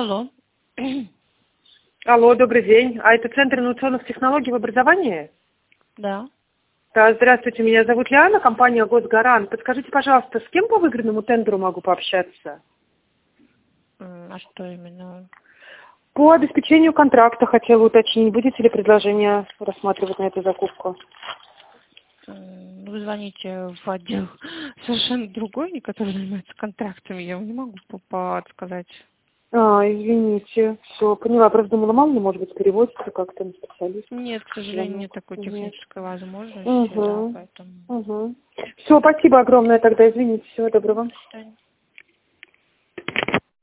Алло. Алло, добрый день. А это Центр инновационных технологий в образовании? Да. Да, здравствуйте, меня зовут Лиана, компания «Госгарант». Подскажите, пожалуйста, с кем по выигранному тендеру могу пообщаться? А что именно? По обеспечению контракта хотела уточнить, будете ли предложение рассматривать на эту закупку? Вы звоните в отдел совершенно другой, который занимается контрактами. Я вам не могу подсказать. Извините, все, поняла. Просто думала, мало ли, может быть, переводится как-то на специалист. Нет, к сожалению, нет такой Нет. технической возможности, да, поэтому... Все, спасибо огромное тогда, извините, всего доброго. До свидания.